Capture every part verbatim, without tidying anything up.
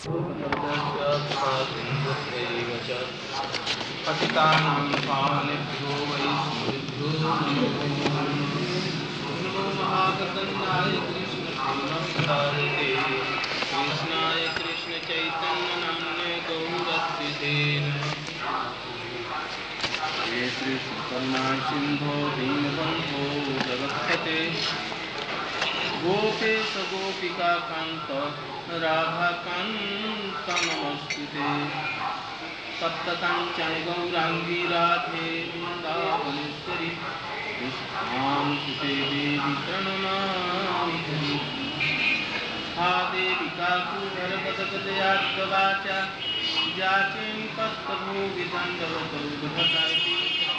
पतितानां पावनेभ्यो वैष्णवेभ्यो नमो महागणनाय कृष्णप्रेमप्रदायते कृष्णाय कृष्णचैतन्यनाम्ने गौरत्रिते हे कृष्णकरुणा सिन्धो दीनबन्धो जगत्पते गोपेश गोपिकान्त राधाकान्त नमोस्तुते सप्तकाञ्चन गौराङ्गी राधे वृन्दावनेश्वरी कृष्णानुसुते देवी प्रणमामि हरि हा देवी काकुभरपदगदयार्कवाचा जाचेमि तत्त्वभोगिदण्डवतौर्भटति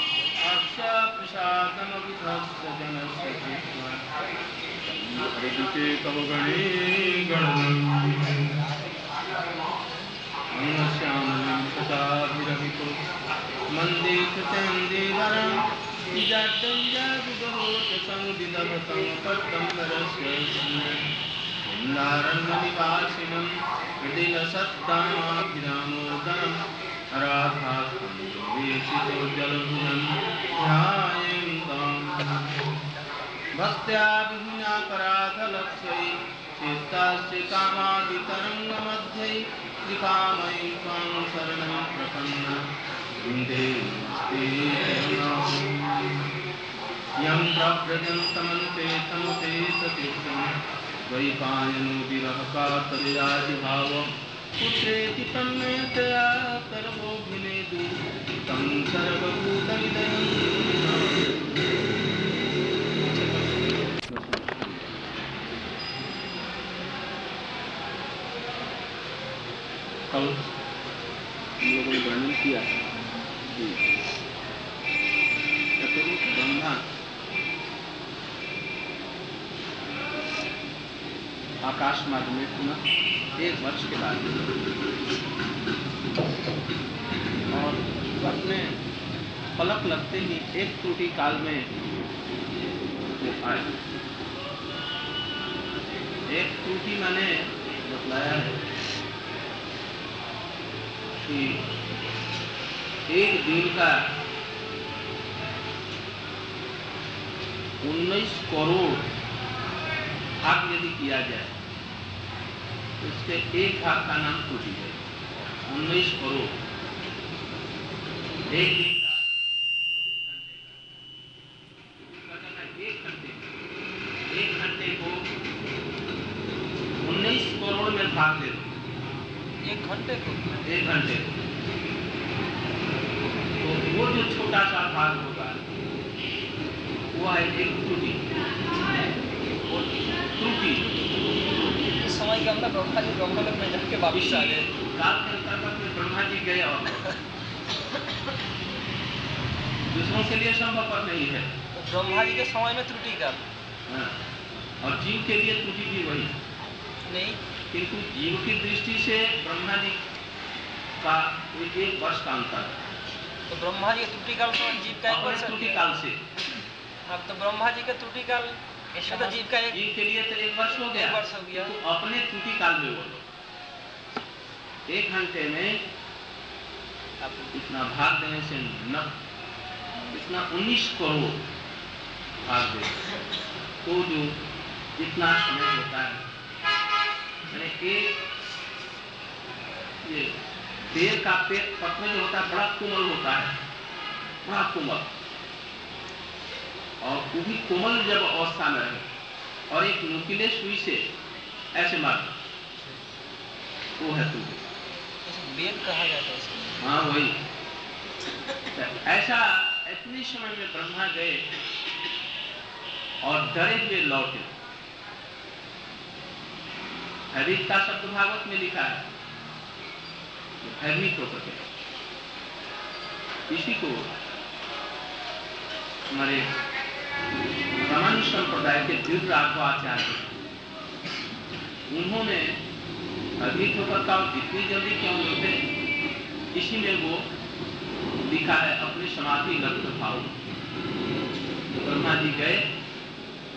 अक्षप्रसादमविधस्य जनस्य कृष्ण हरिदुते तव गणे गणनम् श्यामलं सदाभिरहितो मन्दे कृतेन्दीवरं जाड्डञ्जाविदहोतसंविदभतं पट्टम्बरस्य नारण्यनिवासिनं हृदिलसत्तामाभिरामोदरं राधाकान्तवेशितो जलभुजं ध्यायन्तं भक्त्या विहीनापराधलक्ष्यै चेत्तास्य कामादितरङ्गमध्ये कृपामयि त्वां शरणं प्रपन्ना वन्दे नमस्ते यं प्रव्रजन्तमन्ते तमुते सतीर्थं द्वैपायनो विरह कातर्यादिभाव पुत्रेति तन्मयतया सर्वोऽभिनेदु तं सर्वभूतमिदं कल हम लोगों ने वर्णन किया कि चतुर्मुख ब्रह्मा आकाश मार्ग में पुनः एक वर्ष के बाद और अपने पलक लगते ही एक त्रुटि काल में वो आए। एक त्रुटि मैंने बतलाया है कि एक दिन का उन्नीस करोड़ भाग यदि किया जाए तो इसके एक भाग का नाम त्रुटि है। उन्नीस करोड़ एक दिन का एक घंटे एक घंटे को उन्नीस करोड़ में भाग दे दो। एक घंटे को एक घंटे को तो वो जो छोटा सा भाग होगा वो है एक त्रुटि। त्रुटि समय के अंदर ब्रह्मा जी ब्रह्मलोक में जाके वापिस आ गए। काल के अंतर्गत में ब्रह्मा जी गए और दूसरों के लिए संभव पर नहीं है। तो ब्रह्मा जी के समय में त्रुटि का और जीव के लिए त्रुटि भी वही नहीं, किंतु जीव की दृष्टि से ब्रह्मा जी का एक वर्ष का अंतर है। तो ब्रह्मा जी के त्रुटि काल से जीव का एक वर्ष त्रुटि काल से अब तो ब्रह्मा जी के त्रुटि काल इसमें तो जीव का एक जीव के लिए तो एक वर्ष हो गया, वर्ष हो गया। तो अपने त्रुटि काल में बोलो एक घंटे में इतना भाग देने से न इतना उन्नीस करोड़ भाग दे तो जो इतना समय होता है मैंने एक ये पेड़ का पेड़ पत्र जो होता है बड़ा कोमल होता है, बड़ा कोमल, और वो भी कोमल जब अवस्था में रहे और एक नुकीले सुई से ऐसे मार वो है तू वेद कहा जाता है। हाँ वही ऐसा इतने समय में ब्रह्मा गए और डरे हुए लौटे। भयभीत का शब्द भागवत में लिखा है, भयभीत होकर के इसी को हमारे ब्राह्मण संप्रदाय के दिव्य राघवाचार्य उन्होंने भयभीत होकर का इतनी जल्दी क्यों उठे, इसी में वो लिखा है अपनी समाधि लग्न भाव। तो ब्रह्मा जी गए,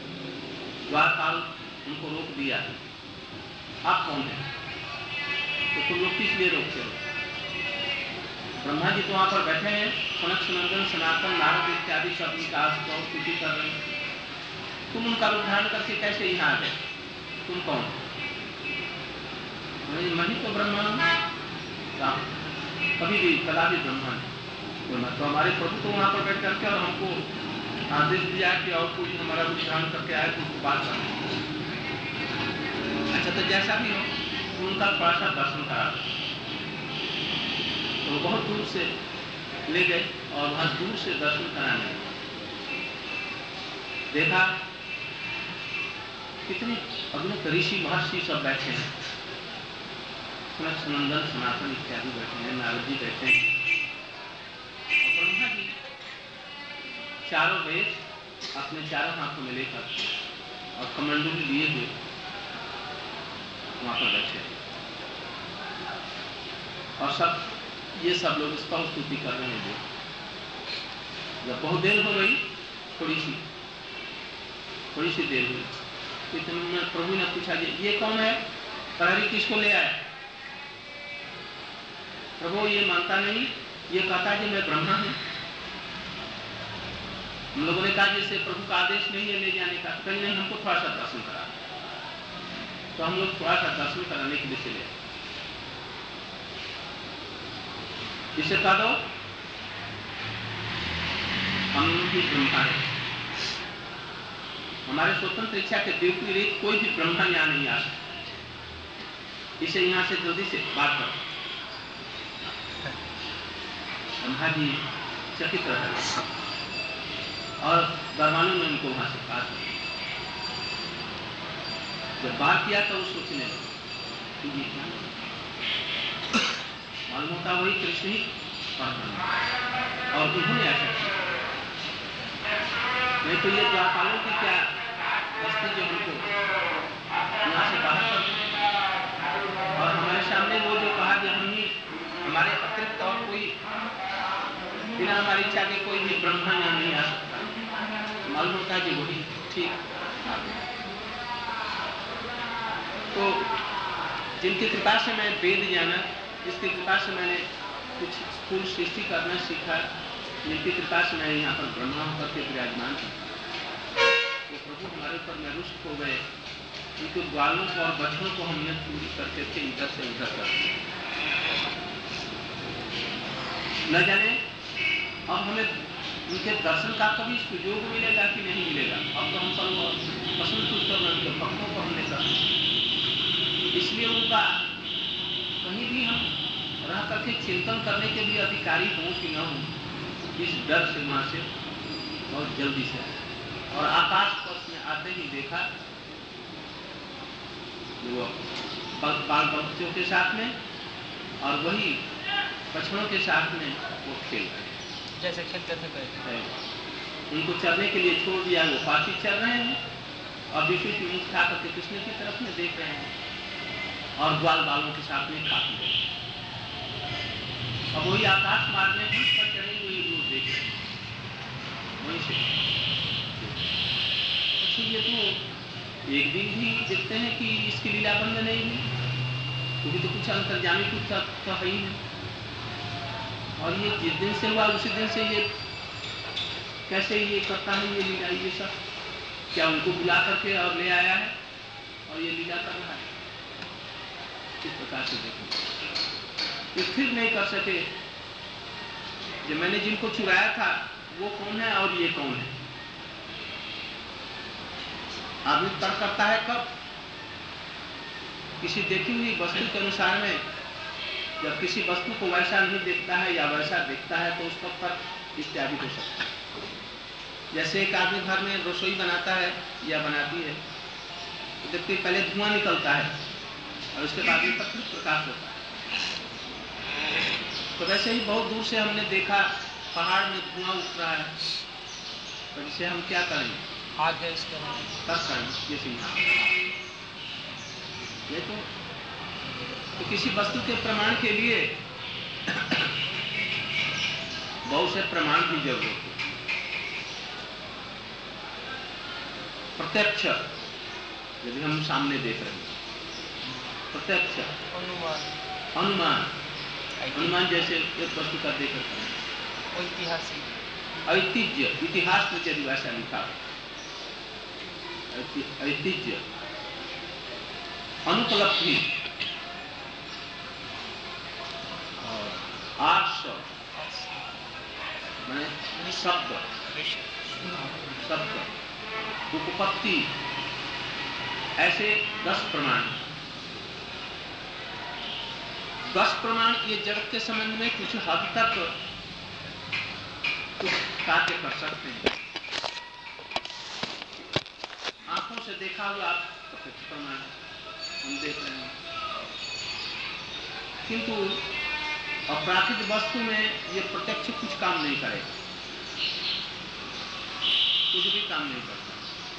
द्वारपाल उनको रोक दिया, आप कौन है? तो तुम लोग किस लिए रोकते हो? ब्रह्मा जी तो वहां पर बैठे हैं, सनक सनंदन सनातन नारद इत्यादि सब उनका स्तुति कर रहे हैं, तुम उनका रूप धारण करके कैसे यहाँ आ गए? तुम कौन? मैं ही तो ब्रह्मा हूँ, कभी भी कदा भी ब्रह्मा नहीं। तो हमारे प्रभु तो वहां पर बैठ करके और हमको आदेश दिया कि और कोई हमारा रूप धारण करके आए तो उसको बात करें। अच्छा, तो जैसा भी हो उनका थोड़ा सा दर्शन करा, तो बहुत दूर से ले गए और वहां दूर से दर्शन कराने देखा कितने अग्नित ऋषि महर्षि सब बैठे हैं, सनक सनंदन सनातन इत्यादि बैठे हैं, नारद जी बैठे हैं और ब्रह्मा जी चारों वेद अपने चारों हाथों में लेकर और कमंडलू लिए हुए वहां पर बैठे और सब ये सब लोग स्तव स्तुति कर रहे हैं। जब बहुत देर हो गई, थोड़ी सी थोड़ी सी देर हुई, इतने प्रभु ने पूछा जी ये कौन है? प्रहरी किसको ले आया? प्रभु ये मानता नहीं, ये कहता है कि मैं ब्रह्मा हूं। हम लोगों ने कहा जैसे प्रभु का आदेश नहीं है ले जाने का, कहीं नहीं, हमको थोड़ा सा दर्शन करा। तो हम लोग थोड़ा सा दर्शन कराने के लिए चले, इसे कह दो हम भी ब्रह्मा है, हमारे स्वतंत्र इच्छा के विपरीत कोई भी ब्रह्मा यहाँ नहीं आ सकता, इसे यहाँ से जल्दी से बात करो। ब्रह्मा जी चकित रहे और दरबानों ने उनको वहां से बात की। जब बात किया तो वो सोचने लगे कि ये क्या मालूम होता वही कृष्ण ही और उन्होंने ऐसा किया, नहीं तो ये द्वापालों की क्या बस्ती जो हमको यहाँ से बाहर कर और हमारे सामने वो जो कहा कि हम ही हमारे अतिरिक्त और कोई बिना हमारी इच्छा के कोई भी ब्रह्मा यहाँ नहीं आ सकता, मालूम होता है कि वही ठीक। तो जिनकी कृपा से मैं वेद जाना, जिसकी कृपा से मैंने कुछ स्थूल सृष्टि करना सीखा, जिनकी कृपा से मैं यहाँ पर ब्रह्मा होकर के विराजमान हूँ, वो प्रभु हमारे ऊपर में रुष्ट हो गए, उनके ग्वालों को और बच्चों को हमने चोरी करके थे इधर से उधर कर, न जाने अब हमें उनके दर्शन का कभी सुयोग मिलेगा कि नहीं मिलेगा। अब तो हम सब असंतुष्ट हो गए उनके भक्तों को हमने कर, इसलिए उनका कहीं भी हम रह करके चिंतन करने के लिए अधिकारी हों कि न हो, इस डर से वहां से बहुत जल्दी से और आकाश पथ में आते ही देखा वो बाल बच्चों के साथ में और वही बछड़ों के साथ में वो खेल रहे जैसे खेलते थे पहले। उनको चलने के लिए छोड़ दिया, वो पासी चल रहे हैं और विशेष मुख खा करके कृष्ण की तरफ में देख रहे हैं और ग्वाल बालों के साथ में खा पी रहे। अब वही आकाश मार्ग में भी पर चढ़े हुए लोग देख रहे हैं वहीं से। अच्छा, ये तो एक दिन भी देखते हैं कि इसकी लीला बंद नहीं हुई, क्योंकि तो कुछ अंतर्जामी कुछ तो है ही नहीं। और ये जिस दिन से हुआ उसी दिन से ये कैसे ये करता है ये लीला, ये सब क्या उनको बुला करके और ले आया है और ये लीला कर रहा है? इस प्रकार से देखो, ये फिर नहीं कर सके जो मैंने जिनको चुराया था वो कौन है और ये कौन है। आदमी तर्क करता है कब? किसी देखी हुई वस्तु के अनुसार में जब किसी वस्तु को वैसा नहीं देखता है या वैसा देखता है तो उसका तर्क इत्यादि हो सकता है। जैसे एक आदमी घर में रसोई बनाता है या बनाती है तो देखते पहले धुआं निकलता है और उसके बाद में प्रकृत प्रकाश होता है। तो वैसे ही बहुत दूर से हमने देखा पहाड़ में धुआं उठ रहा है, तो इसे हम क्या करेंगे? आग है इसका तब करेंगे ये ये तो, तो किसी वस्तु के प्रमाण के लिए बहुत से प्रमाण की जरूरत है। प्रत्यक्ष यदि हम सामने देख रहे हैं, प्रत्यक्ष अनुमान अनुमान, अनुमान जैसे एक वस्तु का देख सकते हैं। ऐतिहासिक, ऐतिह्य, इतिहास में यदि वैसा लिखा, ऐतिह्य, अनुपलब्धि और आर्ष माने शब्द, शब्द, उपपत्ति, ऐसे दस प्रमाण। दस प्रमाण ये जगत के संबंध में कुछ हद तक कुछ कार्य कर सकते हैं। आंखों से देखा हुआ प्रत्यक्ष प्रमाण हम देख रहे हैं, किंतु अपराधिक वस्तु में ये प्रत्यक्ष कुछ काम नहीं करेगा, कुछ भी काम नहीं करता,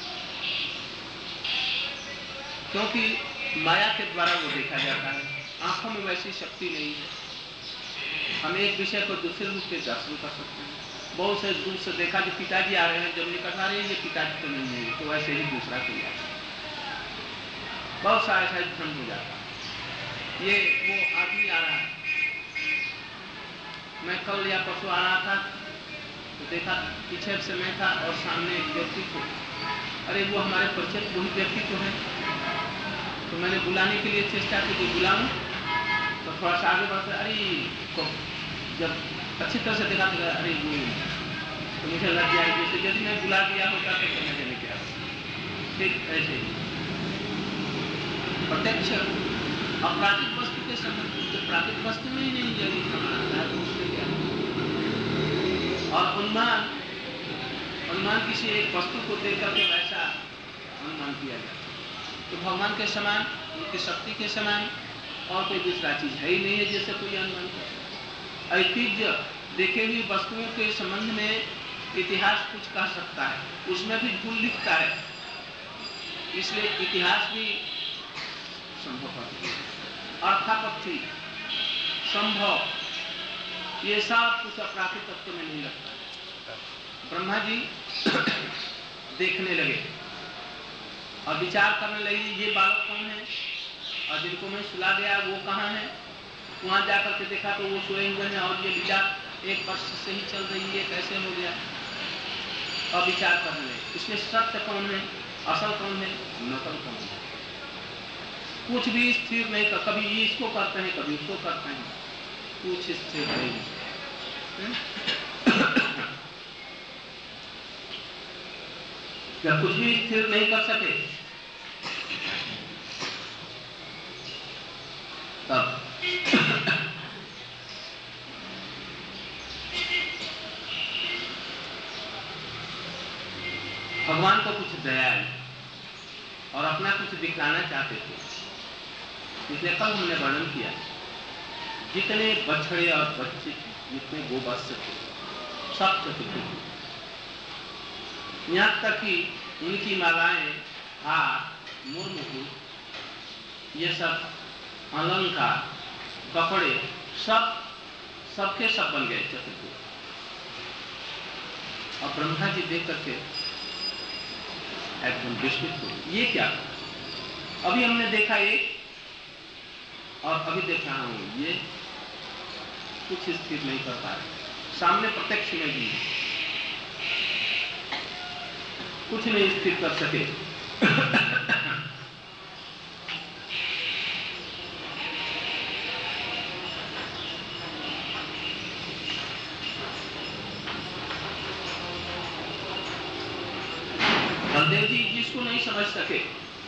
क्योंकि माया के द्वारा वो देखा जाता है। आंखों में वैसी शक्ति नहीं है। हम एक विषय को दूसरे रूप में दर्शन कर सकते हैं। बहुत से दूर से देखा कि पिताजी आ रहे हैं, जब निकट आ रहे हैं ये पिताजी तो नहीं है, तो वैसे ही दूसरा कोई आता है। बहुत सारा ऐसा भ्रम हो जाता है, ये वो आदमी आ रहा है। मैं कल या परसों आ रहा था तो देखा पीछे से मैं था और सामने एक व्यक्ति को, अरे वो हमारे परिचित वही व्यक्ति तो है। तो मैंने बुलाने के लिए चेष्टा की कि बुलाऊं, तो थोड़ा सा आगे बढ़ते, अरे तो जब अच्छी तरह से देखा तो अरे वो, तो मुझे लग गया जैसे यदि मैं बुला दिया होता तो समझ नहीं क्या। ठीक ऐसे ही प्रत्यक्ष अपराधिक वस्तु के संबंध तो प्राकृतिक वस्तु में ही नहीं यदि आता है तो उसमें क्या। और अनुमान, अनुमान किसी एक वस्तु को देख करके वैसा अनुमान किया जाता है। तो भगवान के समान, उनकी शक्ति के समान और कोई दूसरा चीज है ही नहीं है जैसे कोई अनुमान कर। ऐतिह्य, देखे हुई वस्तुओं के संबंध में इतिहास कुछ कह सकता है, उसमें भी भूल लिखता है, इसलिए इतिहास भी संभव है। अर्थापत्ति, संभव, ये सब कुछ अपराधिक तत्व में नहीं लगता। ब्रह्मा जी देखने लगे और विचार करने लगे ये बालक कौन है, और जिनको मैं सुला गया वो कहाँ है। वहां जाकर के देखा तो वो सोए हुए हैं और ये विचार एक वर्ष से ही चल रही है, कैसे हो गया। और विचार करने लगे इसमें सत्य कौन है, असल कौन है, नकल कौन है। कुछ भी स्थिर नहीं कर, कभी इसको करते हैं कभी उसको करते हैं, कुछ स्थिर नहीं। जब कुछ भी स्थिर नहीं कर सके तब भगवान को कुछ दया है और अपना कुछ दिखलाना चाहते थे। इसलिए कल हमने वर्णन किया जितने बछड़े और बच्चे जितने गोवत्स थे सब चतुर्भुज, यहाँ तक कि उनकी मालाएं, हार, मुकुट, ये सब अलंकार, कपड़े, सब सबके सब बन गए चतुर्भुज। और ब्रह्मा जी देख करके एकदम विस्मित हो, ये क्या। अभी हमने देखा एक और अभी देख रहा हूं ये कुछ स्थिर नहीं कर पा रहे। सामने प्रत्यक्ष में भी कुछ नहीं स्थिर कर सके। बलदेव जी जिसको नहीं समझ सके,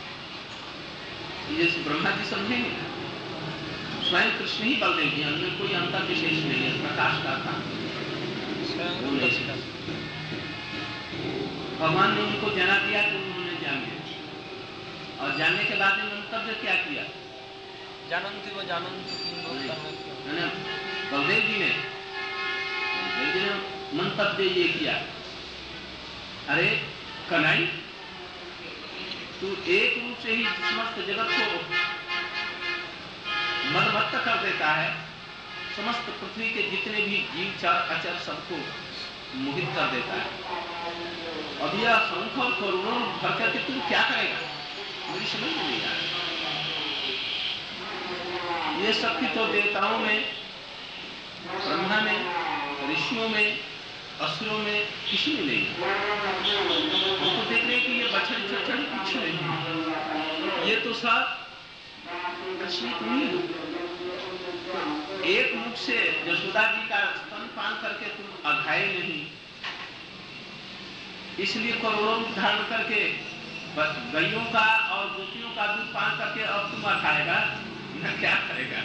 जैसे ब्रह्मा जी समझेंगे, स्वयं कृष्ण ही बलदेव जी, उनमें कोई अंतर विशेष नहीं है, प्रकाश का था। भगवान ने उनको जना दिया तो उन्होंने जान लिया, और जानने के बाद मंतव्य क्या किया, जानन्ति वो जानन्ति किंतु बलदेव जी ने बलदेव जी ने मंतव्य ये किया, अरे कन्हई तू एक रूप से ही समस्त जगत को मदमत्त कर देता है, समस्त पृथ्वी के जितने भी जीव चर अचर सबको मोहित कर देता है। अब यह असंख्य करोड़ों भर करके तू क्या करेगा, मेरी समझ में नहीं आ रहा। ये शक्ति तो देवताओं में, ब्रह्मा में, ऋषियों में, असुरों में किसी में नहीं। हम तो देख रहे हैं कि ये बछड़ी चढ़ी कुछ नहीं, ये तो सब प्रचलित नहीं है। एक मुख से यशोदा जी का स्तनपान करके तुम अघाए नहीं, इसलिए करोड़ों रूप धारण करके गायों का और गोपियों का दूध पान करके अब तुम अघाएगा न, क्या करेगा?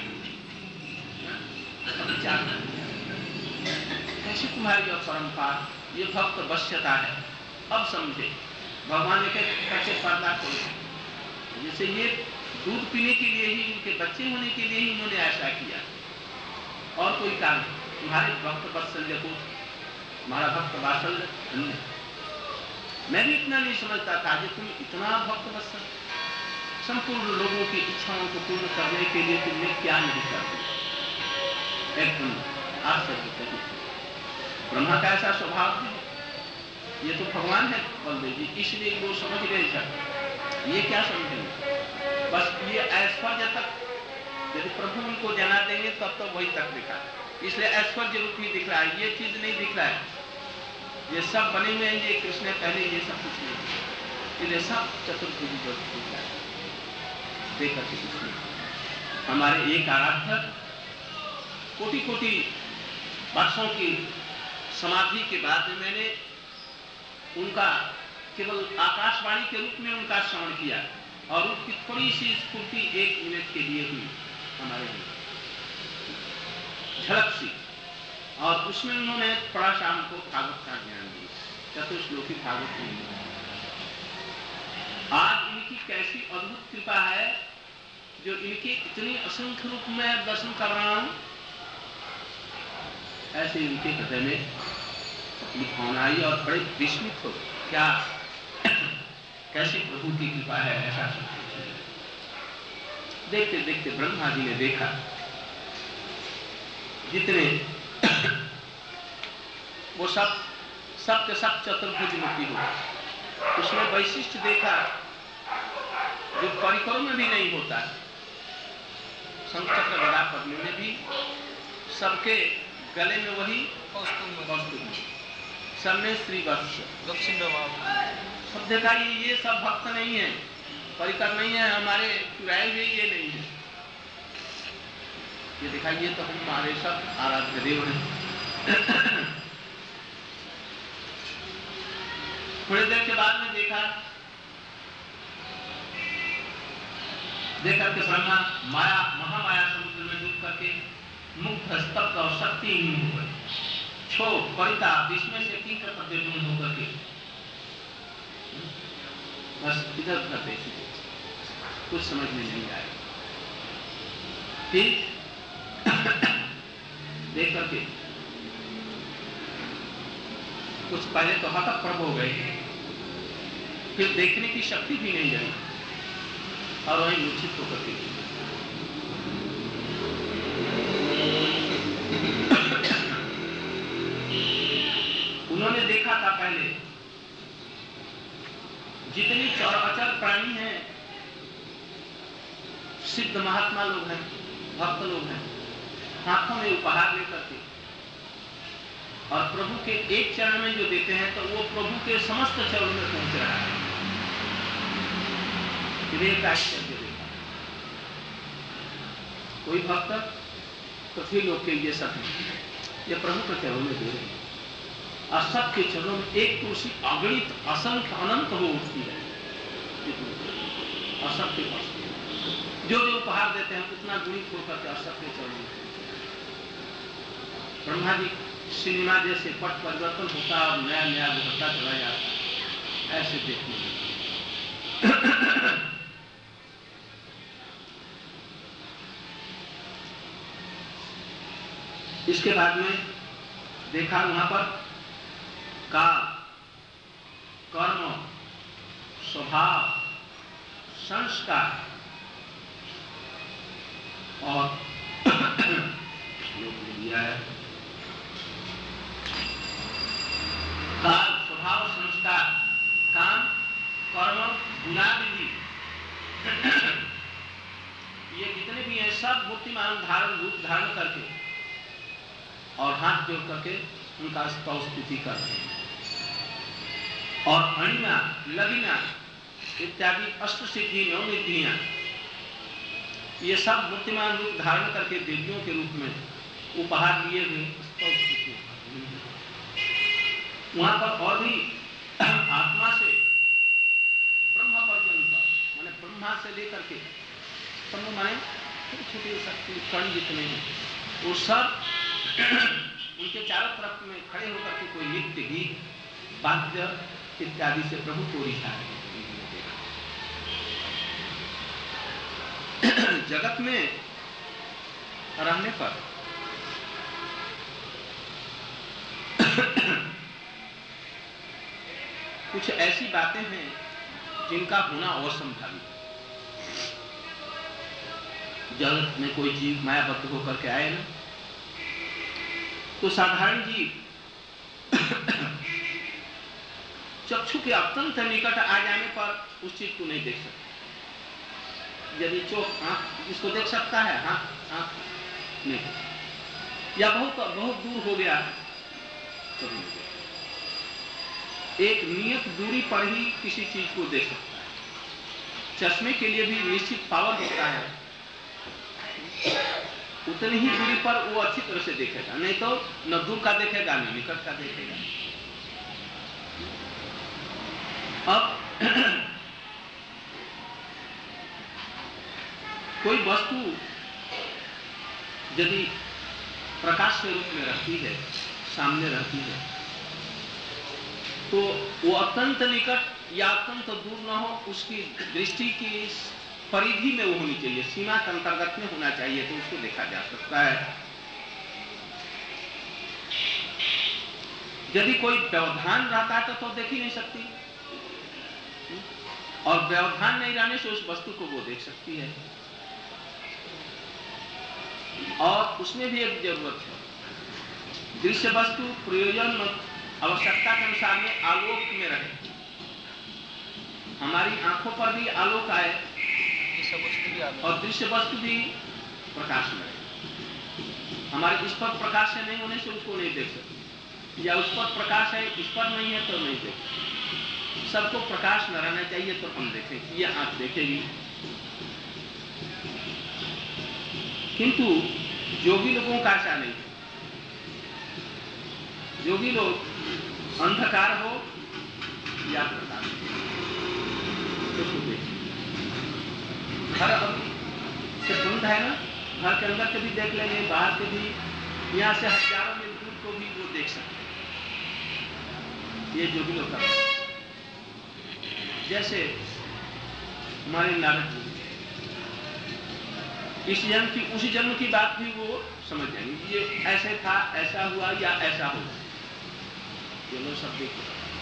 कैसी तुम्हारी परंपरा, ये भक्त वश्यता है। अब समझे भगवान ने कैसे पर्दा खोला। जैसे ये दूध पीने के लिए ही, उनके बच्चे होने के लिए ही उन्होंने ऐसा किया, और कोई कारण। तुम्हारे भक्त वात्सल्य को, तुम्हारा भक्त वात्सल्य, मैं भी इतना नहीं समझता था कि तुम इतना भक्त वात्सल्य, संपूर्ण लोगों की इच्छाओं को पूर्ण करने के लिए तुमने क्या नहीं करते। एकदम आश्चर्य है। ब्रह्मा का ऐसा स्वभाव है, ये तो भगवान है बलदेव जी, इसलिए वो समझ गए सब। ये क्या समझेंगे? बस ये ऐश्वर्य तक, यदि प्रभु उनको जना देंगे तब तो वही तक दिखा, इसलिए ऐश्वर्य रूप ही दिख रहा है, ये चीज नहीं दिख रहा है। ये सब बने हुए हैं, ये कृष्ण पहले ये सब कुछ नहीं, इसलिए सब चतुर्भुज दिख रहा है। देखा कृष्ण हमारे एक आराध्य कोटि कोटि वर्षों की समाधि के बाद में मैंने उनका केवल आकाशवाणी के रूप में उनका श्रवण किया, और उसकी थोड़ी सी स्फूर्ति एक मिनट के लिए हुई हमारे लिए, झलक सी, और उसमें उन्होंने थोड़ा सा हमको भागवत का ज्ञान दिया, चतुश्लोकी भागवत में। आज इनकी कैसी अद्भुत कृपा है, जो इनके इतनी असंख्य रूप में दर्शन कर रहा हूं, ऐसे इनके हृदय में अपनी भावना आई और बड़े विस्मित हो, क्या कैसी प्रभु की कृपा है, ऐसा सोचते। देखते देखते ब्रह्मा जी ने देखा जितने वो सब सब के सब चतुर्भुज मुखी हो, उसमें वैशिष्ट देखा जो परिकरों में भी नहीं होता। शंकर गदा पद्म में भी सबके गले में वही कौस्तुभ, सब में श्री वत्स, दक्षिण सब देखा ये ये सब भक्त नहीं है, परिकर नहीं है, हमारे चुराए हुए ये नहीं है। ये देखा ये तो हमारे सब आराध्य देव हैं। थोड़ी देर के बाद में देखा देखा कि ब्रह्मा माया महामाया समुद्र में डूब करके मुक्त स्तब्ध और शक्तिहीन हो गए, क्षोभ परिता विस्मय से की कर प्रतिबिंब होकर के बस इधर उधर देखी, कुछ समझ में नहीं आया। फिर देख करके कुछ पहले तो हतप्रभ हो गए, फिर देखने की शक्ति भी नहीं रही, और वही मूर्छित होकर के उन्होंने देखा था पहले जितनी चर अचर प्राणी हैं, सिद्ध महात्मा लोग हैं, भक्त लोग हैं, हाथों में उपहार लेकर के, और प्रभु के एक चरण में जो देते हैं तो वो प्रभु के समस्त चरणों में पहुंच रहा है। कोई भक्त पृथ्वी लोक के लिए सब ये प्रभु के चरणों में दे रहे हैं, और सबके चरणों में एक तुलसी अगणित असंख्य अनंत हो उठती है, और सबके पास जो जो उपहार देते हैं उतना गुणित होकर के सबके चरणों में। ब्रह्मा जी सिनेमा जैसे पट परिवर्तन होता और नया नया उभरता चला जाता, ऐसे देखने इसके बाद में देखा वहां पर काल, कर्म, स्वभाव, संस्कार और दिया है काल, स्वभाव, संस्कार, काम, कर्म, गुणादि, ये जितने भी हैं सब मूर्तिमान धारण रूप धारण करके और हाथ जोड़ करके उनका स्तव स्तुति कर रहे हैं। और अणिमा लगिना इत्यादि अष्ट सिद्धि नौ निधियां ये सब मूर्तिमान रूप धारण करके देवियों के रूप में उपहार लिए हुए स्तव स्तुति। वहां पर और भी आत्मा से ब्रह्मा पर्यंत माने ब्रह्मा से लेकर के सब माने छोटे छोटे शक्ति कण जितने हैं वो सब उनके चारों तरफ में खड़े होकर के कोई नृत्य गीत वाद्य इत्यादि से प्रभु को रिझा रहे हैं। जगत में रहने पर कुछ ऐसी बातें हैं जिनका होना असंभावित है। जगत में कोई जीव मायाबद्ध होकर के आए ना तो साधारण जीव चक्षु के अत्यंत निकट आ जाने पर उस चीज को नहीं देख सकता। यदि चोख आंख इसको देख सकता है, हाँ आंख नहीं, या बहुत बहुत दूर हो गया तो नहीं देख। एक नियत दूरी पर ही किसी चीज को देख सकता है। चश्मे के लिए भी निश्चित पावर होता है, उतनी ही दूरी पर वो अच्छी तरह से देखेगा, नहीं तो न दूर का देखेगा न निकट का देखेगा। अब कोई वस्तु यदि प्रकाश के रूप में रहती है, सामने रहती है, तो वो अत्यंत निकट या अत्यंत दूर न हो, उसकी दृष्टि की परिधि में वो होनी चाहिए, सीमा के अंतर्गत में होना चाहिए, तो उसको देखा जा सकता है। यदि कोई व्यवधान रहता है तो, तो देख ही नहीं सकती, और व्यवधान नहीं रहने से उस वस्तु को वो देख सकती है। और उसमें भी एक जरूरत है, दृश्य वस्तु प्रयोजन आवश्यकता के अनुसार में आलोक में रहे। हमारी आंखों पर भी आलोक आए और दृश्य वस्तु भी प्रकाश में रहे। हमारे इस पर प्रकाश से नहीं होने से उसको नहीं देख सकते, या उस पर प्रकाश है इस पर नहीं है तो नहीं देख सकते। सबको प्रकाश न रहना चाहिए तो हम देखें, ये आंख देखेगी। किंतु योगी लोगों का ऐसा नहीं है। योगी लोग अंधकार हो या प्रकाश उसको देखें। घर अभी से बंद है ना, घर के अंदर के भी देख लेंगे, बाहर के भी, यहाँ से हजारों मील दूर को भी वो देख सकते हैं। ये योगी लोग का जैसे हमारे नारद जी इस जन्म की उसी जन्म की बात भी वो समझ जाएंगे, ये ऐसे था, ऐसा हुआ या ऐसा हुआ, ये लोग सब देख।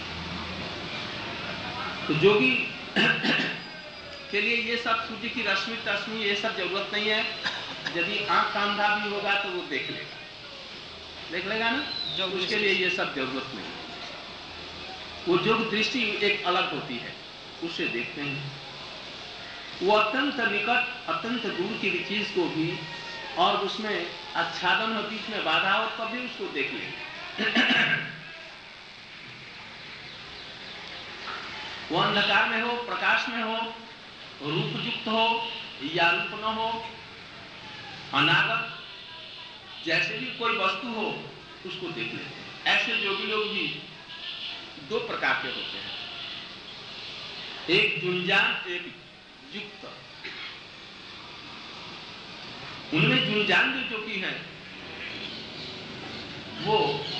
तो योगी के लिए ये सब सूर्य की रश्मि तश्मि ये सब जरूरत नहीं है। यदि आंख का अंधा भी होगा तो वो देख लेगा, देख लेगा ना, जो उसके लिए ये सब जरूरत नहीं है। वो योग दृष्टि एक अलग होती है, उससे देखते हैं। वो अत्यंत निकट अत्यंत दूर की चीज को भी, और उसमें आच्छादन हो, बीच में बाधा हो, तब भी उसको देख लेंगे। वो अंधकार में हो, प्रकाश में हो, रूप युक्त हो या रूप न हो, अनागत जैसे भी कोई वस्तु हो उसको देख लेते हैं। ऐसे योगी लोग भी दो प्रकार के होते हैं, एक जुंजान एक युक्त। उनमें जुंजान जो जोगी है वो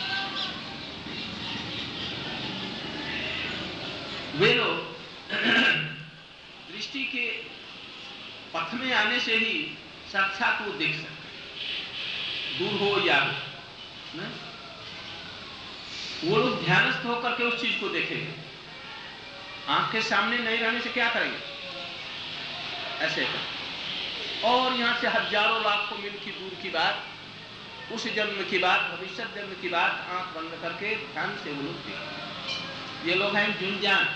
वे लोग दृष्टि के पथ में आने से ही साक्षात वो देख सकते हैं, दूर हो या हो ना? वो लोग ध्यानस्थ होकर के उस चीज को देखेंगे। आंख के सामने नहीं रहने से क्या करेंगे? ऐसे कर, और यहां से हजारों लाखों मील की दूर की बात, उस जन्म की बात, भविष्य जन्म की बात आंख बंद करके ध्यान से वो लोग देखेंगे। ये लोग हैं जुंजान।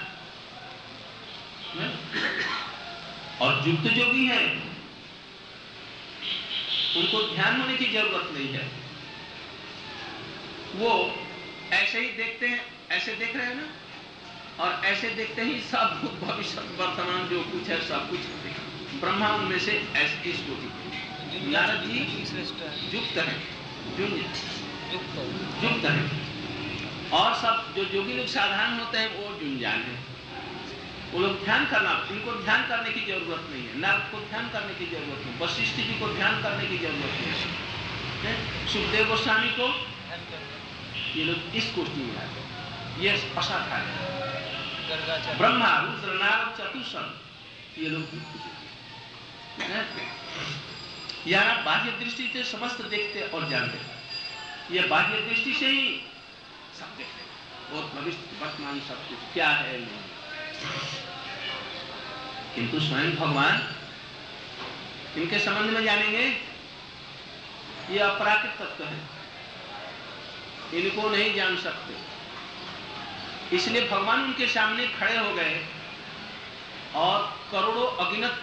और युक्त जोगी है उनको ध्यान होने की जरूरत नहीं है, वो ऐसे ही देखते हैं, ऐसे देख रहे हैं ना, और ऐसे देखते ही सब भविष्य वर्तमान जो कुछ है सब कुछ ब्रह्मा उनमें से ऐसे इसको नारद जी युक्त है, युक्त है, और सब जो योगी लोग साधारण होते हैं वो जुंजान है। वो लोग ध्यान करना, इनको ध्यान करने की जरूरत नहीं है, नारद को ध्यान करने की जरूरत नहीं, वशिष्ठ जी को ध्यान करने की जरूरत नहीं है, सुखदेव गोस्वामी को, ये लोग इस कोष्ठी में आते हैं, ये असाधारण है। ब्रह्मा रुद्र नारद चतुष्सन ये लोग यहाँ बाह्य दृष्टि से समस्त देखते और जानते, ये बाह्य दृष्टि से ही सब देखते और भविष्य वर्तमान सब कुछ क्या है नहीं। किंतु स्वयं भगवान इनके संबंध में जानेंगे, ये अपराकृत तत्व है, इनको नहीं जान सकते, इसलिए भगवान उनके सामने खड़े हो गए और करोड़ों अगिनत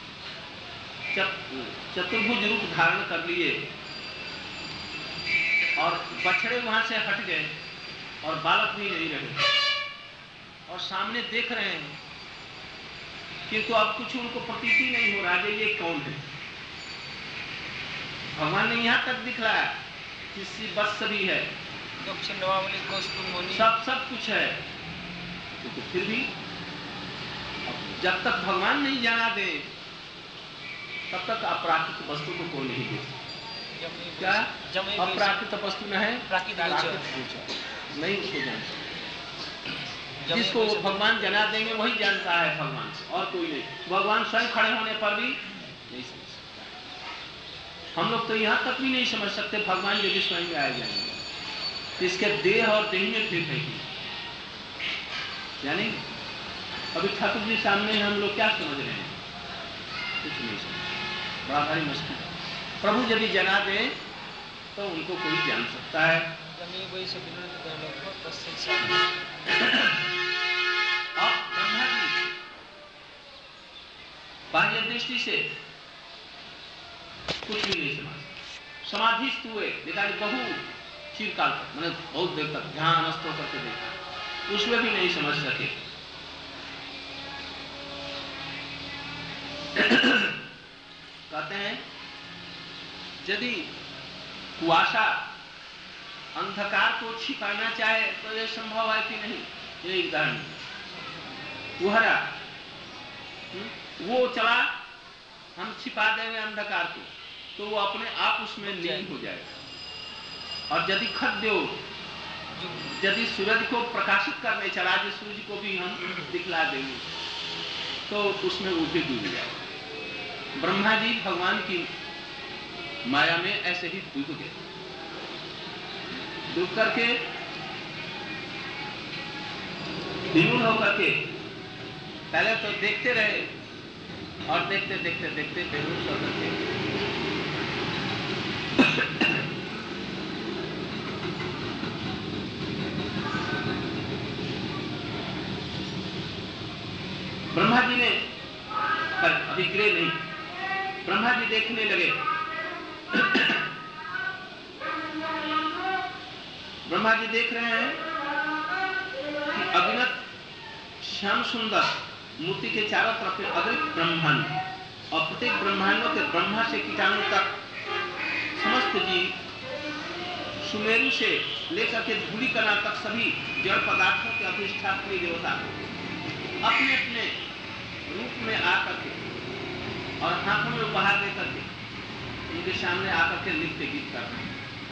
चतुर्भुज रूप धारण कर लिए और बछड़े वहां से हट गए और बालक भी नहीं रहे और सामने देख रहे हैं, किंतु अब कुछ उनको प्रतीति नहीं हो रहा है ये कौन है। भगवान ने यहां तक दिखलाया किसी बस भी है, सब सब कुछ है, तो फिर भी जब तक भगवान नहीं जाना दे तब तक अपराकृत वस्तु को कोई नहीं दे सकता। क्या अपराकृत वस्तु न है नहीं उसको जान सकता, जिसको भगवान जना देंगे वही जानता है भगवान से, और कोई नहीं। भगवान स्वयं खड़े होने पर भी नहीं समझ सकता, हम लोग तो यहाँ तक भी नहीं समझ सकते भगवान यदि स्वयं आए जाएंगे, इसके देह और देह में फिर है यानी अभी ठाकुर जी सामने हम लोग क्या समझ रहे हैं, कुछ नहीं समझ, बड़ा भारी मुश्किल। प्रभु यदि जना दे तो उनको कोई जान सकता है। अब ब्रह्मा जी बाह्य दृष्टि से कुछ भी नहीं समझ, समाधिस्थ हुए, देखा बहुत चिरकाल तक, मैंने बहुत देर तक ध्यान मस्त होकर के देखा, उसमें भी नहीं समझ सके। कहते हैं यदि कुआशा अंधकार को छिपाना चाहे तो यह संभव है कि नहीं, ये उदाहरण कुहरा वो चला, हम छिपा देंगे अंधकार को तो वो अपने आप उसमें लीन हो जाएगा। और यदि खद्यो यदि सूरज को प्रकाशित करने चला, जिस सूरज को भी हम दिखला देंगे तो उसमें वो भी डूब जाएगा। ब्रह्मा जी भगवान की माया में ऐसे ही डूब गए, डूब करके विमूढ़ होकर के पहले तो देखते रहे और देखते देखते देखते बेहोश होकर के ब्रह्मा जी ने पर अभिग्रह नहीं, ब्रह्मा जी देखने लगे, ब्रह्मा जी देख रहे हैं कि अगणित श्याम सुंदर मूर्ति के चारों तरफ अगणित ब्रह्मांड और प्रत्येक ब्रह्मांडों के ब्रह्मा से कीटाणु तक समस्त जीव, सुमेरु से लेकर के धूलिकणा तक सभी जड़ पदार्थों के अधिष्ठात्री देवता अपने अपने रूप में आकर के और हाथों में उपहार देकर के उनके सामने आकर के नृत्य गीत कर रहे हैं।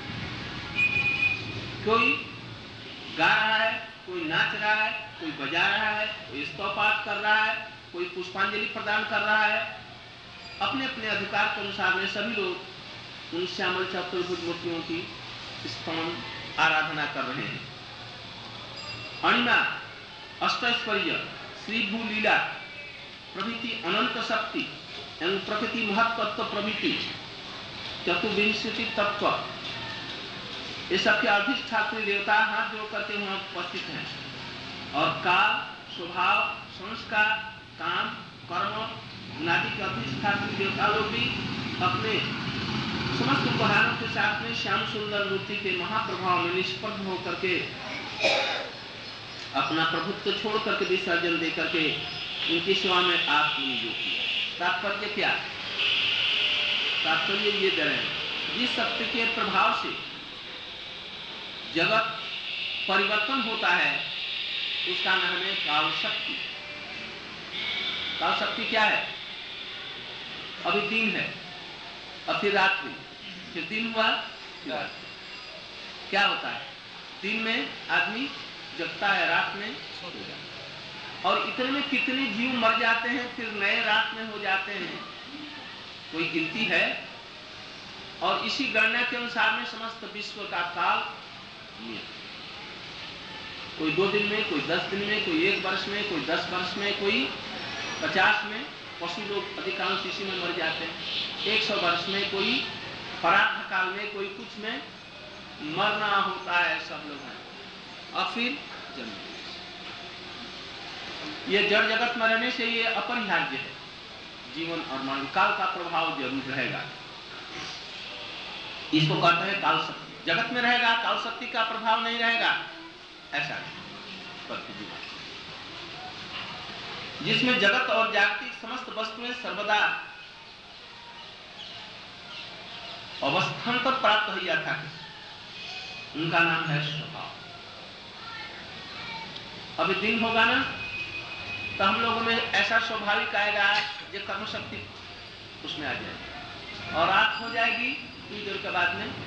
कोई गा रहा है, कोई नाच रहा है, कोई बजा रहा है, कोई स्तव पाठ कर रहा है, कोई पुष्पांजलि प्रदान कर रहा है, अपने अपने अधिकार के अनुसार में सभी लोग उन श्यामल चतुर्भुज मूर्तियों की स्तवन आराधना कर रहे हैं। अणिमा, अष्टैश्वर्य, श्री भू लीला प्रभृति अनंत शक्ति एवं प्रकृति महत्व प्रभृति चतुर्विंशति तत्व, ये सबके अधिष्ठात्री देवता हाथ जोड़ करके वहां उपस्थित हैं और काल, स्वभाव, संस्कार, काम, कर्म आदि के अधिष्ठात्री देवता लोग भी अपने समस्त उपहारों के साथ में श्याम सुंदर मूर्ति के महाप्रभाव में निष्प्रभ होकर के अपना प्रभुत्व छोड़ करके विसर्जन दे करके इनकी सेवा में आत्मनियोग किया। तात्पर्य क्या? तात्पर्य ये दे रहे हैं, जिस शक्ति के प्रभाव से जगत परिवर्तन होता है उसका नाम है काल शक्ति। काल शक्ति क्या है? अभी दिन है और फिर रात हुई, फिर दिन हुआ, फिर रात। क्या होता है? दिन में आदमी जगता है, रात में सो जाता है। और इतने में कितने जीव मर जाते हैं, फिर नए रात में हो जाते हैं, कोई गिनती है? और इसी गणना के अनुसार में समस्त विश्व का काल नियत, कोई दो दिन में, कोई दस दिन में, कोई एक वर्ष में, कोई दस वर्ष में, कोई पचास में। पशु लोग अधिकांश इसी में मर जाते हैं। एक सौ वर्ष में, कोई परार्थ काल में, कोई कुछ में मरना होता है सब लोग हैं। और फिर जन्म। ये जड़ जगत में रहने से ये अपरिहार्य है। जीवन और मरण काल का प्रभाव जरूर रहेगा। इसको कहते हैं काल शक्ति। जगत में रहेगा, काल शक्ति का प्रभाव नहीं रहेगा, ऐसा नहीं। जिसमें जगत और जागतिक समस्त वस्तुएं सर्वदा अवस्थान्तर प्राप्त हो जाता है, उनका नाम है स्वभाव। अभी दिन होगा ना, तो हम लोगों में ऐसा स्वाभाविक आएगा जो कर्म शक्ति उसमें आ जाएगी, और रात हो जाएगी कुछ देर के बाद में,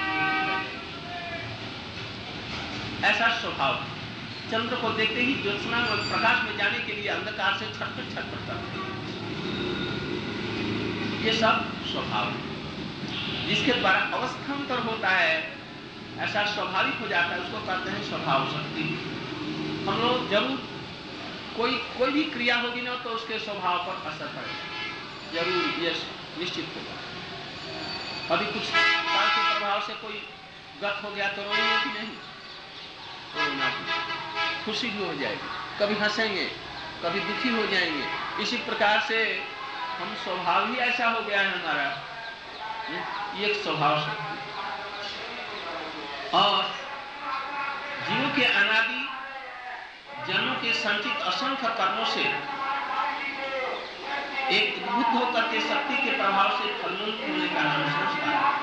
ऐसा स्वभाव। चंद्र को देखते ही ज्योत्सना और प्रकाश में जाने के लिए अंधकार से छटपट छटपट करते हैं। ये सब स्वभाव है, जिसके द्वारा अवस्थान्तर होता है, ऐसा स्वाभाविक हो जाता है, उसको कहते हैं स्वभाव शक्ति। हम लोग जरूर कोई कोई भी क्रिया होगी ना, तो उसके स्वभाव पर असर पड़ेगा, जरूर ये निश्चित होगा। अभी कुछ काल के प्रभाव से कोई गत हो गया तो रोएंगे कि नहीं? रोना भी, खुशी भी हो जाएगी, कभी हंसेंगे, कभी दुखी हो जाएंगे। इसी प्रकार से हम स्वभाव ही ऐसा हो गया है हमारा, ये एक स्वभाव शक्ति। और जीवों के अनादि जन्मों के संचित असंख्य कर्मों से एक उद्बुद्ध होकर के शक्ति के प्रभाव से फलोन्मुख होने का नाम संस्कार।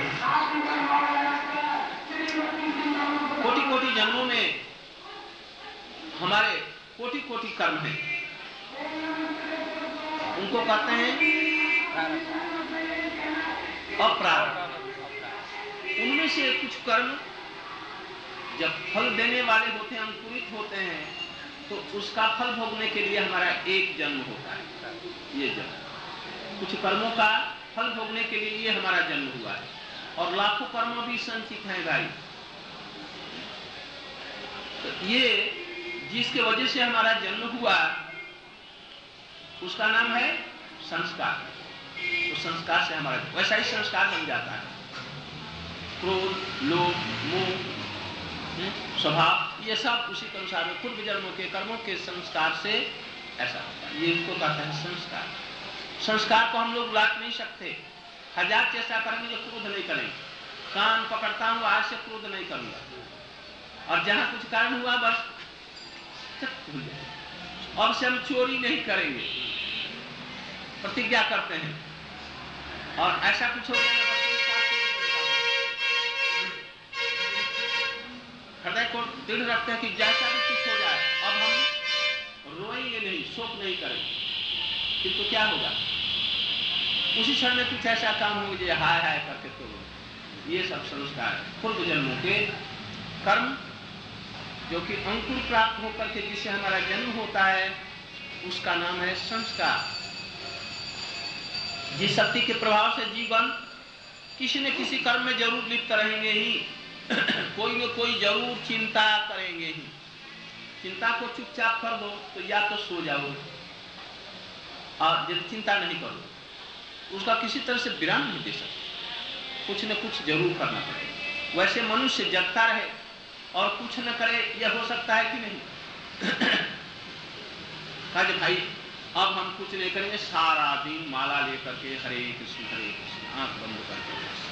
कोटि कोटि जन्मों में हमारे कोटि कोटि कर्म हैं, उनको कहते हैं अप्रारब्ध। उनमें से कुछ कर्म जब फल देने वाले होते हैं, अंकुरित होते हैं, तो उसका फल भोगने के लिए हमारा एक जन्म होता है, ये जन्म। कुछ कर्मों का फल भोगने के लिए ये हमारा जन्म हुआ है, और लाखों कर्म भी संचित हैं भाई। तो ये जिसके वजह से हमारा जन्म हुआ, उसका नाम है संस्कार। तो संस्कार से हमारा वैसा ही संस्कार बन जाता है। क्रोध, लोभ, मोह, स्वभाव, ये सब उसी के अनुसार में पूर्व जन्मों के कर्मों के संस्कार से ऐसा होता है। ये इसको कहते हैं संस्कार। संस्कार को हम लोग लाट नहीं सकते। हजार चेष्टा करेंगे जो क्रोध नहीं करेंगे। कान पकड़ता हूँ, आज से क्रोध नहीं करूंगा, और जहां कुछ कारण हुआ बस भूल जाए। अब से हम चोरी नहीं करेंगे, प्रतिज्ञा करते हैं, और ऐसा कुछ हो गया हृदय को दृढ़ रखते हैं कि जैसा भी कुछ हो जाए अब हम रोएंगे नहीं, शोक नहीं करेंगे। किंतु क्या होगा, उसी क्षण में कुछ ऐसा काम हो जाए हाय हाय करके तो ये सब संस्कार है। पूर्व जन्मों के कर्म जो कि अंकुर प्राप्त होकर के जिससे हमारा जन्म होता है, उसका नाम है संस्कार। जिस शक्ति के प्रभाव से जीवन किसी न किसी कर्म में जरूर लिप्त रहेंगे ही, कोई न कोई जरूर चिंता करेंगे ही। चिंता को चुपचाप कर दो तो या तो सो जाओ, और यदि चिंता नहीं करो उसका किसी तरह से विराम नहीं दे सकते, कुछ न कुछ जरूर करना पड़ेगा। वैसे मनुष्य जगता रहे और कुछ न करे, यह हो सकता है कि नहीं? कहा भाई अब हम कुछ नहीं करेंगे, सारा दिन माला लेकर के हरे कृष्ण हरे कृष्ण आंख बंद करके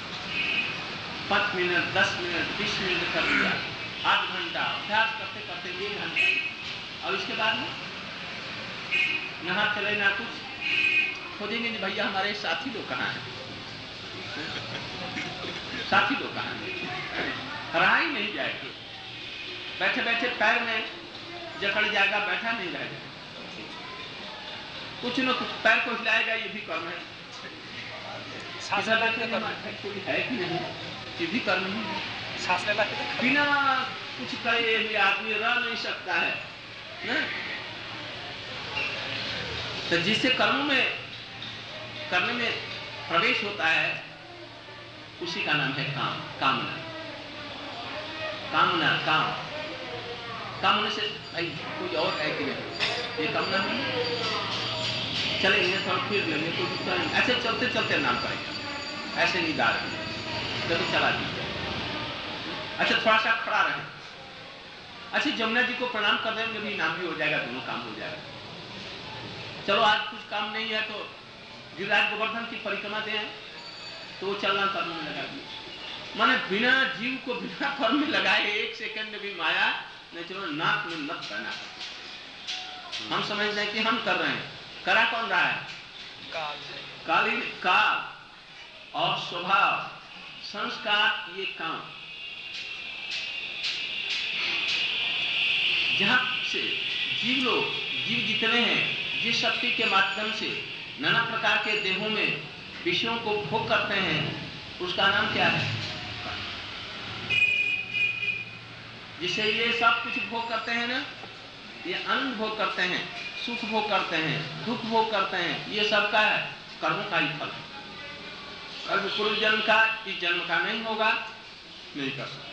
पाँच मिनट, दस मिनट, बीस मिनट कर लिया, आठ घंटा अभ्यास करते करते एक घंटा, और इसके बाद में यहाँ चले ना कुछ खोजेंगे कि भैया हमारे साथी लोग कहाँ हैं, साथी लोग कहाँ हैं, रहा ही नहीं जाएगा, बैठे बैठे पैर में जकड़ जाएगा, बैठा नहीं रहेगा, कुछ न कुछ पैर को हिलाएगा, ये भी कर्म है। कोई है कि नहीं, ये भी कर्म है। सांस लेना बिना कुछ करे भी आदमी रह नहीं सकता है ना? तो जिससे कर्म में करने में प्रवेश होता है उसी का नाम है काम, कामना, कामना, काम, कामना से भाई कोई और है कि नहीं, ये कामना नहीं, चलेंगे थोड़ा फिर लेंगे, कोई ऐसे चलते चलते नाम करेंगे, ऐसे नहीं डाल जब चला दीजिए। अच्छा थोड़ा सा खड़ा रहे, अच्छा जमुना जी को प्रणाम कर देंगे भी नाम भी हो जाएगा, दोनों काम हो जाएगा। चलो आज कुछ काम नहीं है तो गिरिराज गोवर्धन की परिक्रमा दें, तो वो चलना कर्म में लगा दिए। माने बिना जीव को बिना कर्म में लगाए एक सेकंड भी माया नहीं, चलो नाक में नक पहना कर हम समझते हैं कि हम कर रहे हैं, करा कौन रहा है? काल, काली, काल और स्वभाव, संस्कार, ये काम जहां से जीव लोग, जीव जितने हैं, जिस शक्ति के माध्यम से नाना प्रकार के देहों में विषयों को भोग करते हैं, उसका नाम क्या है? जिसे ये सब कुछ भोग करते हैं ना, ये आनंद भोग करते हैं, सुख भोग करते हैं, दुख भोग करते हैं, ये सब का है कर्मों का ही फल है। कर्म पूर्व जन्म का, इस जन्म का नहीं होगा, नहीं कर सकते।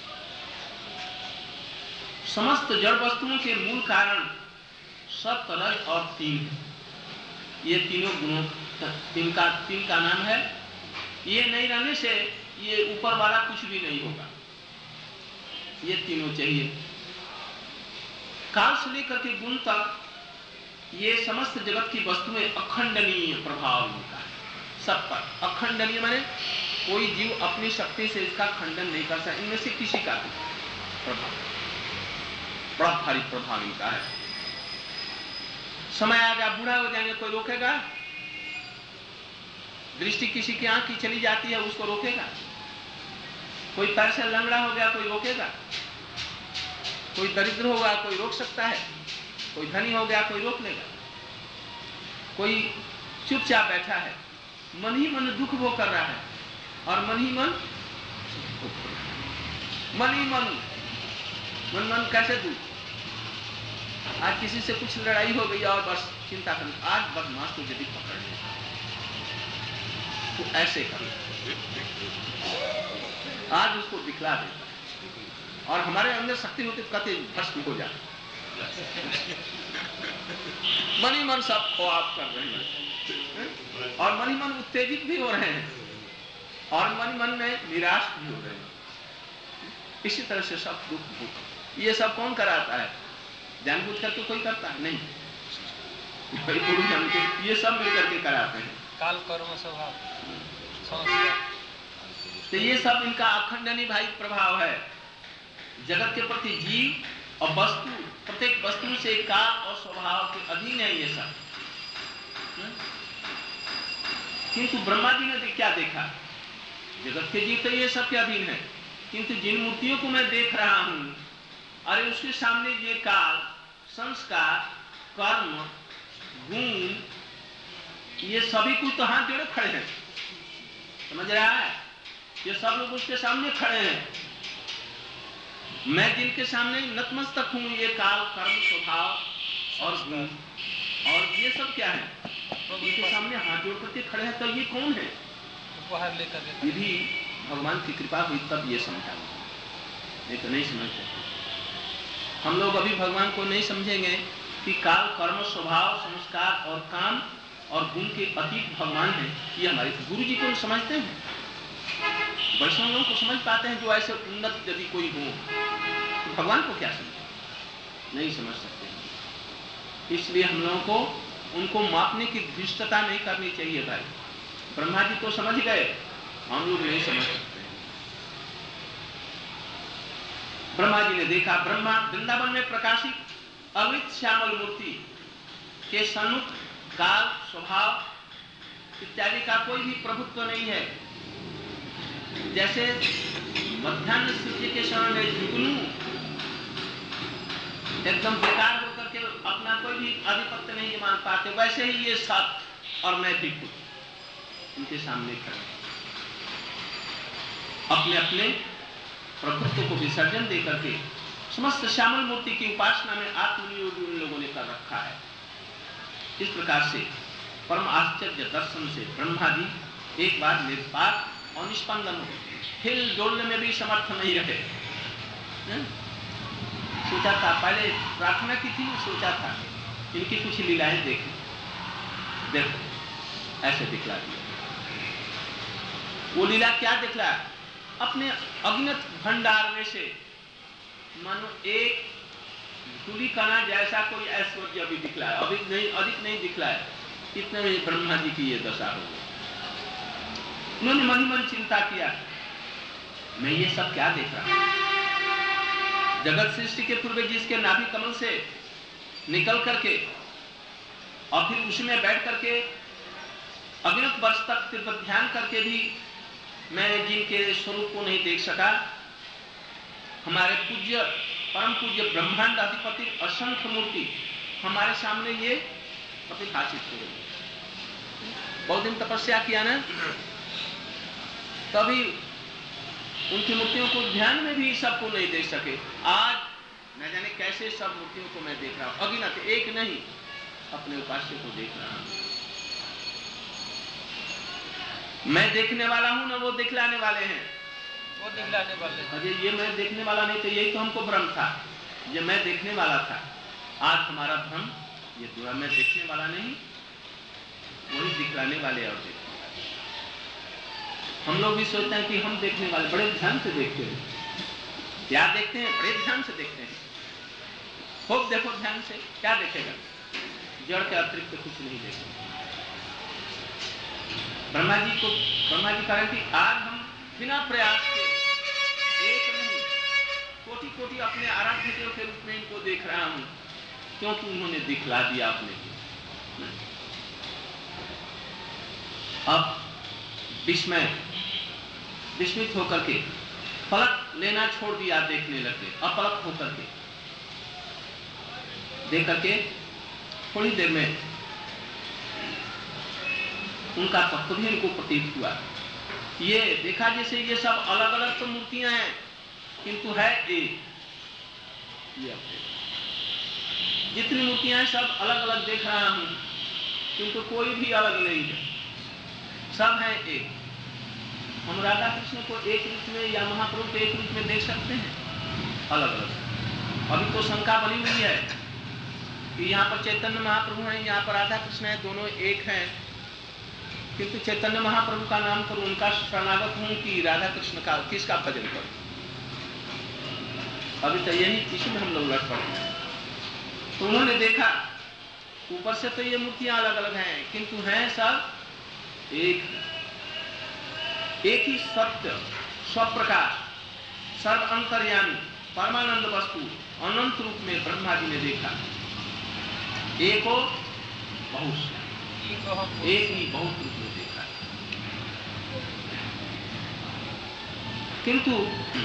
समस्त जड़ वस्तुओं के मूल कारण सत्व, रज और तीन है। ये तीनों गुणों तीन का तीन का नाम है। ये नहीं रहने से ये ऊपर वाला कुछ भी नहीं होगा, ये तीनों चाहिए। काल से लेकर के गुण तक ये समस्त जगत की वस्तुएं अखंडनीय प्रभाव उनका है, सब पर अखंडनीय, माने कोई जीव अपनी शक्ति से इसका खंडन नहीं कर सकता, इनमें से किसी का भी प्रभाव, बड़ा भारी प्रभाव इनका है। समय आ गया, बूढ़ा हो जाएंगे, कोई रोकेगा? दृष्टि किसी की आंख की चली जाती है, उसको रोकेगा? कोई पैर से लंगड़ा हो गया, कोई रोकेगा? कोई दरिद्र होगा, कोई रोक सकता है? कोई धनी हो गया, कोई रोक लेगा? कोई चुपचाप बैठा है, मन ही मन दुख भोग कर रहा है, और मन ही मन मन ही मन मन मन कैसे दुख? आज किसी से कुछ लड़ाई हो गई और बस चिंता कर, आज बदमाश को यदि पकड़ ले तो ऐसे कर, आज उसको दिखला दे, और हमारे अंदर शक्ति होती तो कहते भस्म हो जाए। मन ही मन सब ख्वाब कर रहे हैं, और मन ही मन उत्तेजित भी हो रहे हैं, और मन मन में निराश भी हो रहे हैं। इसी तरह से सब दुख भूख, ये सब कौन कराता है? जानबूझ करके कोई करता है नहीं, ये सब मिलकर के कराते हैं। काल, कर्म, स्वभाव, तो ये सब इनका अखंडनीय भाई प्रभाव है जगत के प्रति। जीव और वस्तु, प्रत्येक वस्तु से काल और स्वभाव के अधीन है ये सब। किंतु ब्रह्मा जी ने क्या देखा? जगत के जीव तो ये सब के अधीन है, किंतु जिन मूर्तियों को मैं देख रहा हूं, अरे उसके सामने ये काल, संस्कार, कर्म, गुण, ये सभी कुछ तो हाथ जोड़े खड़े हैं, समझ रहा है? ये सब लोग उसके सामने खड़े हैं। मैं जिनके सामने नतमस्तक हूं, ये काल, कर्म, स्वभाव और गुण, और ये सब क्या है? इनके सामने हाथ जोड़ करके खड़े हैं, तो ये कौन है? उपहार लेकर यदि भगवान की कृपा हुई तब ये समझा, नहीं तो नहीं समझ सकते। हम लोग अभी भगवान को नहीं समझेंगे कि काल, कर्म, स्वभाव, संस्कार और काम और गुण के अतीत भगवान है। ये हमारे गुरु जी को समझते हैं, वैष्णवों को समझ पाते हैं, जो ऐसे उन्नत यदि कोई हो तो भगवान को क्या समझे? नहीं समझ सकते। इसलिए हम लोगों को उनको मापने की धृष्टता नहीं करनी चाहिए भाई। ब्रह्मा जी तो समझ गए, हम लोग नहीं समझ सकते। ब्रह्मा जी ने देखा, ब्रह्मा वृंदावन में प्रकाशित अमृत श्यामल मूर्ति के सन्मुख काल, स्वभाव इत्यादि का कोई भी प्रभुत्व नहीं है। जैसे मध्यान्ह सूर्य के शरण में जुगनू एकदम बेकार होकर के अपना कोई भी आधिपत्य नहीं मान पाते, वैसे ही ये सत और मैं भी खुद उनके सामने खड़े अपने अपने प्रभुत्व को विसर्जन देकर के समस्त श्यामल मूर्ति की उपासना में आत्मनियोग उन लोगों ने कर रखा है। इस प्रकार से परम आश्चर्य दर्शन से ब्रह्मा जी एक बार निर्वाक और निष्पंदन हिल डोलने में भी समर्थ नहीं रहे। है? सोचा था, पहले प्रार्थना की थी, सोचा था इनकी कुछ लीलाएं देखें, देखो ऐसे दिखला दिया। वो लीला क्या दिखला? अपने अगिनत भंडार में से मानो एक धूली कणा जैसा कोई ऐश्वर्य अभी दिखला है, अभी नहीं, अधिक नहीं दिखला है। इतने में ब्रह्मा जी की ये दशा हो गई। उन्होंने मन ही मन चिंता किया, मैं ये सब क्या देख रहा हूं? जगत सृष्टि के पूर्व जिसके नाभि कमल से निकल करके और फिर उसमें बैठ करके अगिनत वर्ष तक तीव्र ध्यान करके भी मैंने जिनके स्वरूप को नहीं देख सका, हमारे पूज्य परम पूज्य ब्रह्मांड अधिपति असंख्य मूर्ति हमारे सामने ये प्रतिभाषित हो गई। बहुत दिन तपस्या किया ना, तभी उनकी मूर्तियों को ध्यान में भी सबको नहीं देख सके। आज न जाने कैसे सब मूर्तियों को मैं देख रहा हूं, अगिनत, एक नहीं, अपने उपास्य को देख रहा हूं। मैं देखने वाला हूं ना वो दिखलाने वाले हैं। वो दिखलाने वाले। अरे ये मैं देखने वाला नहीं था, यही तो हमको भ्रम था, ये मैं देखने वाला था। आज हमारा भ्रम ये पूरा मैं देखने वाला नहीं, वही दिखलाने वाले और देखने वाले। हम लोग भी सोचते हैं कि हम देखने वाले, बड़े ध्यान से देखते हैं। क्या देखते हैं? बड़े ध्यान से देखते हैं। खूब देखो ध्यान से, क्या देखेगा? जड़ के अतिरिक्त कुछ नहीं देखेगा। ब्रह्मा जी को ब्रह्मा जी कहें कि आज हम बिना प्रयास के एक नहीं कोटि कोटि अपने आराध्य देव के रूप में इनको देख रहा हूं, क्योंकि उन्होंने दिखला दिया अपने को। अब विस्मय विस्मित होकर के पलक लेना छोड़ दिया, देखने लगे अपलक होकर के देख करके थोड़ी देर में उनका तत्व भी इनको प्रतीत हुआ। ये देखा जैसे ये सब अलग अलग तो मूर्तियां हैं, किंतु है एक। ये जितनी मूर्तियां हैं सब अलग अलग देख रहा हूं, किंतु कोई भी अलग नहीं है, सब है एक। हम राधा कृष्ण को एक रूप में या महाप्रभु को एक रूप में देख सकते हैं? अलग अलग। अभी तो शंका बनी हुई है कि यहाँ पर चैतन्य महाप्रभु हैं, यहाँ पर राधा कृष्ण है, दोनों एक हैं, किंतु चैतन्य महाप्रभु का नाम करूं, उनका शरणागत हूं कि राधा कृष्ण का, किसका भजन करूं? अभी तो यही इसी में हम लोग लड़ पड़े हैं। तो उन्होंने देखा ऊपर से तो ये मूर्तियां अलग अलग हैं, किंतु हैं सब एक। एक ही सत्य, स्वप्रकाश, सर्व अंतर्यामी, परमानंद वस्तु अनंत रूप में ब्रह्मा जी ने देखा। एको बहुत, एक ही बहुत रूप में देखा। किंतु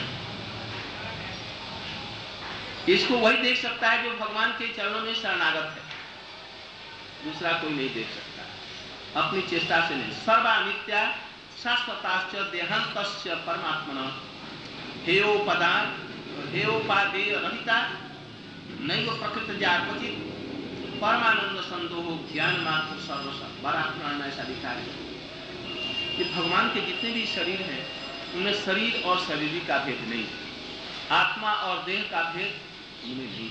इसको वही देख सकता है जो भगवान के चरणों में शरणागत है, दूसरा कोई नहीं देख सकता, अपनी चेष्टा से नहीं। सर्वानित्या शाश्वताश्च देहान्तस्य परमात्मनः हेयोपदा हेयोपादेय रहिता नैव प्रकृतजा क्वचित् परमानंद संदोह ज्ञान मात्र सर्वस्व। बारापुराण में ऐसा लिखा है कि भगवान के जितने भी शरीर हैं उनमें शरीर और शरीरी का भेद नहीं, आत्मा और देह का भेद उनमें नहीं,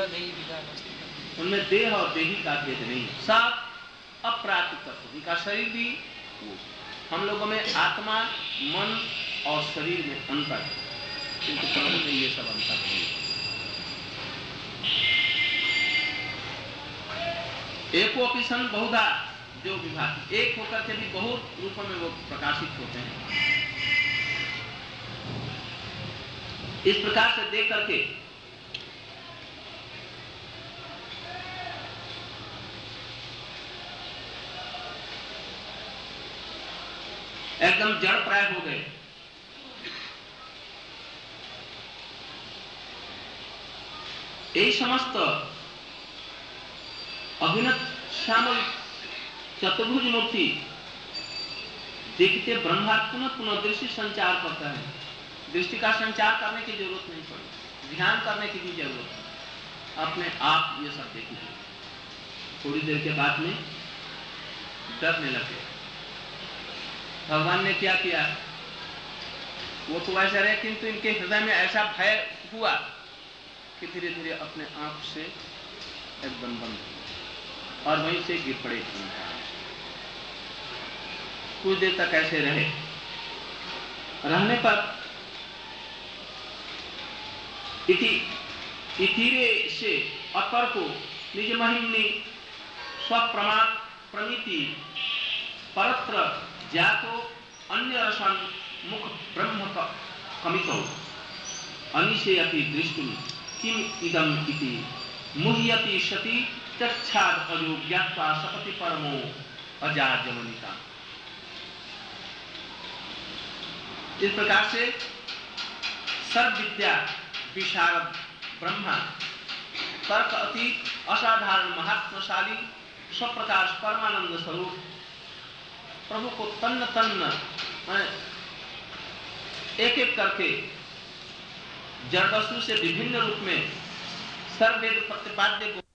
उनमें देह और देही का भेद नहीं, सब अप्राकृत तत्व। उनका शरीर भी, हम लोगों में आत्मा, मन और शरीर में अंतर है, किंतु प्रभु में ये सब अंतर नहीं है। एको किशन बहुधा, जो विभाग एक होकर के भी बहुत रूपों में वो प्रकाशित होते हैं। इस प्रकार से देख करके एकदम जड़ प्राय हो गए। यही समस्त अभिनत श्यामल चतुर्भुज मूर्ति देखते ब्रह्मा पुनः पुनः दृष्टि संचार करता है। दृष्टि का संचार करने की जरूरत नहीं पड़ी, ध्यान करने की भी जरूरत है, अपने आप ये सब देखिए। थोड़ी देर के बाद में डरने लगे। भगवान ने क्या किया, वो तो वैसे रहे, किंतु इनके हृदय में ऐसा भय हुआ कि धीरे धीरे अपने आंख से एकदम बंद हुआ और वहीं से गिर पड़े। कुछ देर तक ऐसे रहे। रहने पर इति इतिरे से अपर को निज महिमनी स्वप्रमाण प्रमिति परत्र जातो अन्य रसन मुख ब्रह्म कमितो अनिशे अपि दृष्टि किम इदम इति मुह्यति सति चक्षाद अयोग्यत्वा सपति परमो अजाजमनिका। इस प्रकार से सर्व विद्या विशारद ब्रह्मा तर्क अतीत असाधारण महात्मशाली स्वप्रकाश परमानंद स्वरूप प्रभु को तन्न तन्न एक एक करके जड़ वस्तु से विभिन्न रूप में सर्ववेद प्रतिपाद्य